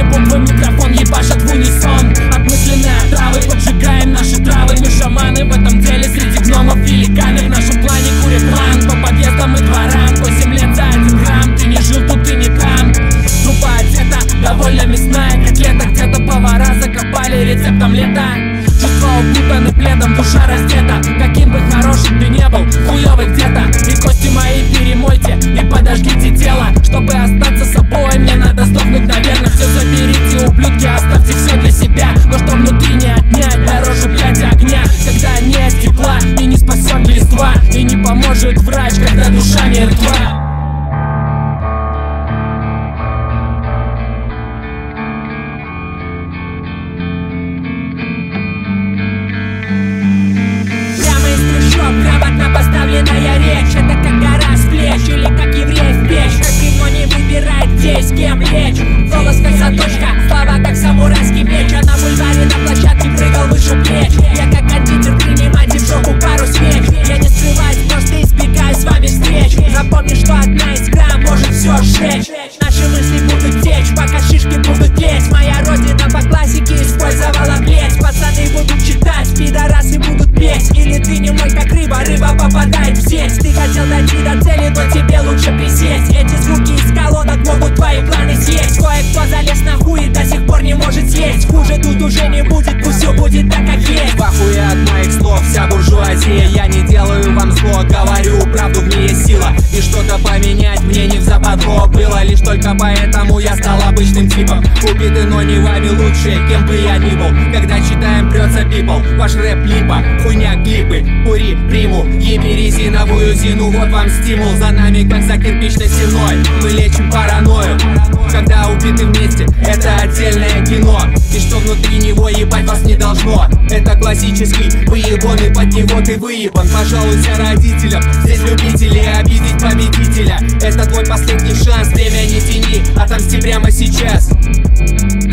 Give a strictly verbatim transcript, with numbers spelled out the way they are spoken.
буквы микрофон ебашат в унисон. Отмысленные отравы, поджигаем наши травы. Мы шаманы в этом деле, среди гномов великаны. В нашем плане курит план по подъездам и дворам. Восемь лет за один грамм, ты не жил тут, ты не там. Трупа одета, довольно мясная котлета. Где-то повара закопали рецептом лета. Чувства укутаны пледом, душа раздета. Каким бы хорошим ты не был, хуёвый где-то. И кости мои перемойте и подожгите тело. Чтобы остаться собой, мне надо сдохнуть, наверное. Все заберите, ублюдки, оставьте все для себя. Но что внутри не отнять, дороже блядь огня. Когда нет тепла и не спасен листва, и не поможет врач, когда душа мертва. Грамотно поставленная речь, это как гора с плеч, или как еврей в печь. Как кино не выбирает, где и с кем лечь. Голос как заточка, слова как самурайский меч. А на бульваре на площадке прыгал выше плеч. Я как кондитер, принимайте в жопу пару свеч. Я не скрываюсь, просто избегаю с вами встреч. Запомни, что одна искра может все сжечь. Наши мысли будут течь, пока шишки будут лезть. Моя родина по классике использовала плеть. Пацаны будут читать, пидорасы будут петь. Или ты не мой как рыба, рыба попадает в сеть. Ты хотел дойти до цели, но тебе лучше присесть. Эти звуки из колонок могут твои планы съесть. Кое-кто залез на хуй и до сих пор не может съесть. Хуже тут уже не будет, пусть все будет так, как есть. Похуя от моих слов вся буржуазия. Я не делаю вам зло, говорю правду, в ней есть сила. И что-то поменять мне не взападло было. Лишь только поэтому я стал обычным типом. Убиты, но не вами лучшие, кем бы я ни был. Когда читаем, прется пипл. Ваш рэп липа, хуйня клипы. Кури, приму, еби резиновую зину. Вот вам стимул, за нами как за кирпичной стеной. Мы лечим паранойю, когда убиты вместе, это отдельное кино. И что внутри него ебать вас не должно. Это классический выебон, и под него ты выебан. Пожалуйся родителям, здесь любители обидеть победителя. Это твой последний шанс, время не тяни, отомсти прямо сейчас.